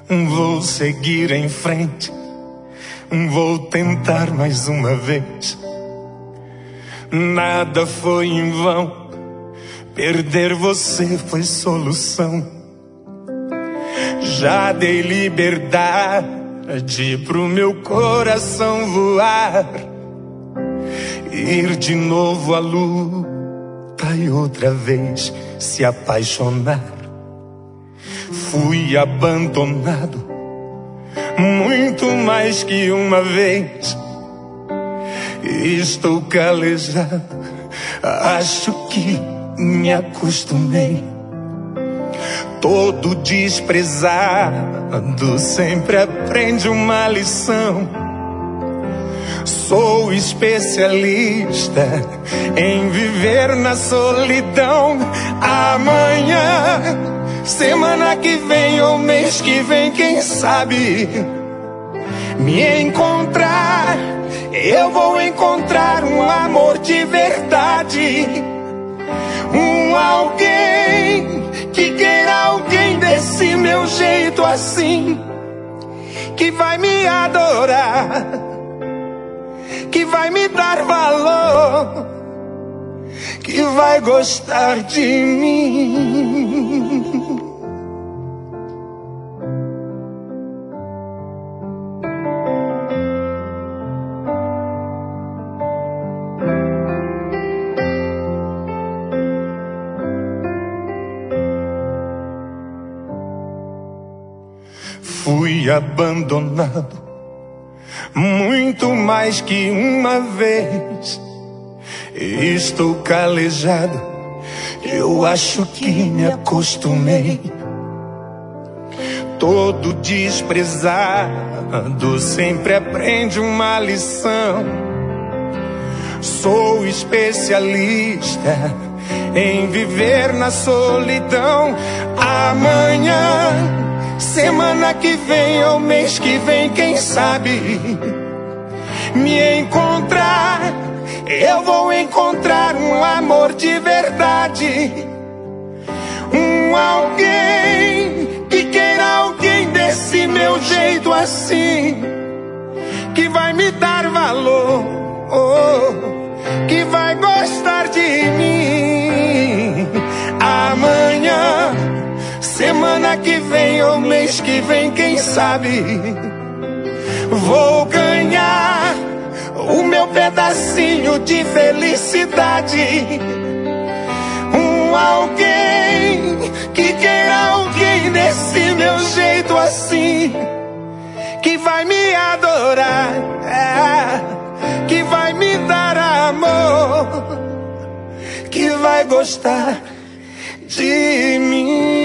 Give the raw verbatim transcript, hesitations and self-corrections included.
Vou seguir em frente, vou tentar mais uma vez. Nada foi em vão, perder você foi solução. Já dei liberdade pro meu coração voar, ir de novo à luta e outra vez se apaixonar. Fui abandonado muito mais que uma vez. Estou calejado, acho que me acostumei. Todo desprezado sempre aprende uma lição. Sou especialista em viver na solidão. Amanhã, semana que vem ou mês que vem, quem sabe me encontrar. Eu vou encontrar um amor de verdade, um alguém que queira alguém desse meu jeito assim, que vai me adorar, que vai me dar valor, que vai gostar de mim. Fui abandonado muito mais que uma vez. Estou calejado, eu acho que me acostumei. Todo desprezado sempre aprende uma lição. Sou especialista em viver na solidão. Amanhã, semana que vem ou mês que vem, quem sabe me encontrar. Eu vou encontrar um amor de verdade, um alguém que queira alguém desse meu jeito assim, que vai me dar valor, oh, que vai gostar de mim. Amanhã, semana que vem ou mês que vem, quem sabe vou ganhar o meu pedacinho de felicidade, um alguém que queira alguém desse meu jeito assim, que vai me adorar, é, que vai me dar amor, que vai gostar de mim.